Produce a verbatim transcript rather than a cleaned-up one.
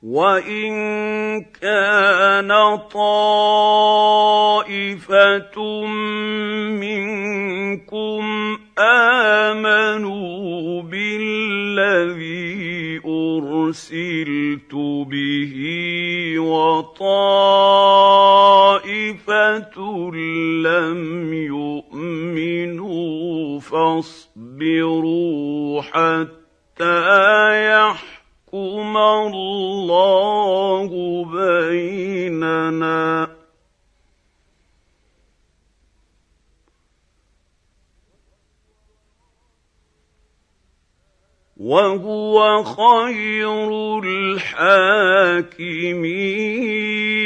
وَإِن كَانَ طَائِفَةٌ مِّنكُمْ آمَنُوا بِالَّذِي أُرْسِلْتُ بِهِ وَطَائِفَةٌ لَّمْ يُؤْمِنُوا فَاصْبِرُوا حَتَّىٰ يَحْكُمَ اللَّهُ بَيْنَنَا ۚ وَهُوَ خَيْرُ الْحَاكِمِينَ.